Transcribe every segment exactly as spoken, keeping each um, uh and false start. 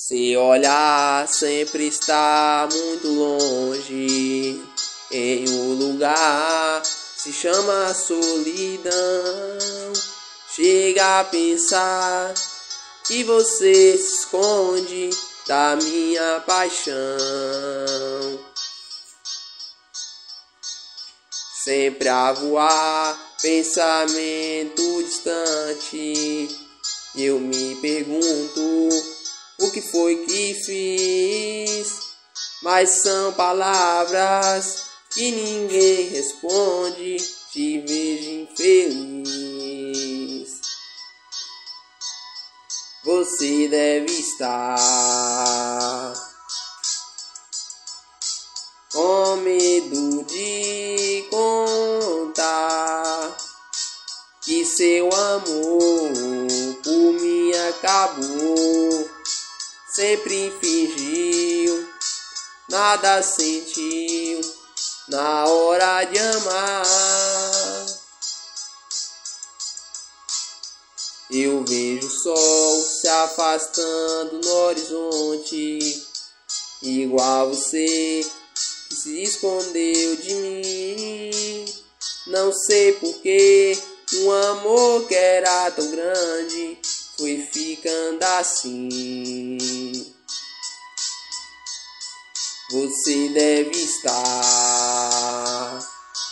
Se olhar sempre está muito longe, em um lugar se chama solidão. Chega a pensar que você se esconde da minha paixão. Sempre a voar, pensamento distante, eu me pergunto o que foi que fiz, mas são palavras que ninguém responde. Te vejo infeliz. Você deve estar com medo de contar que seu amor por mim acabou. Sempre fingiu, nada sentiu na hora de amar. Eu vejo o sol se afastando no horizonte, igual você que se escondeu de mim. Não sei porquê, um amor que era tão grande foi ficando assim. Você deve estar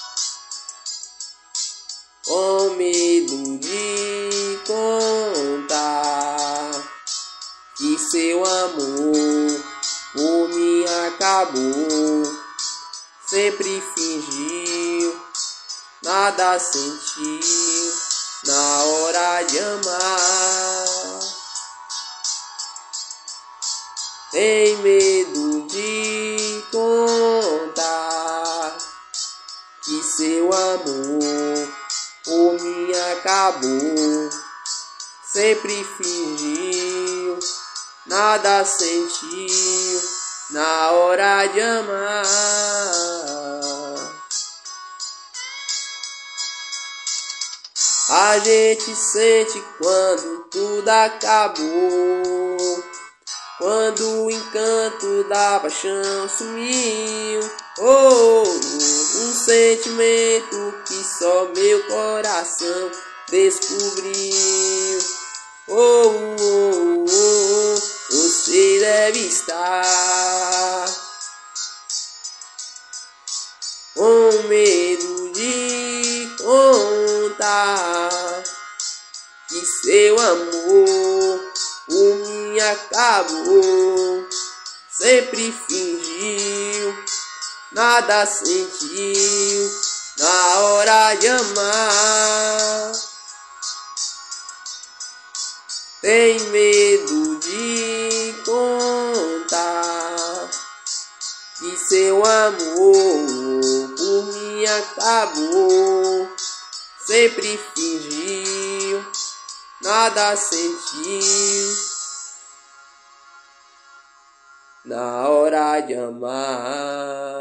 com medo de contar que seu amor por mim acabou. Sempre fingiu, nada sentiu na hora de amar. Tem medo de contar que seu amor por mim acabou. Sempre fingiu, nada sentiu na hora de amar. A gente sente quando tudo acabou, quando o encanto da paixão sumiu. Oh, um sentimento que só meu coração descobriu. Oh, oh, oh, você deve estar com medo de contar que seu amor por mim acabou. Sempre fingiu, nada sentiu na hora de amar. Tem medo de contar que seu amor por mim acabou. Sempre fingiu, nada sentiu na hora de amar.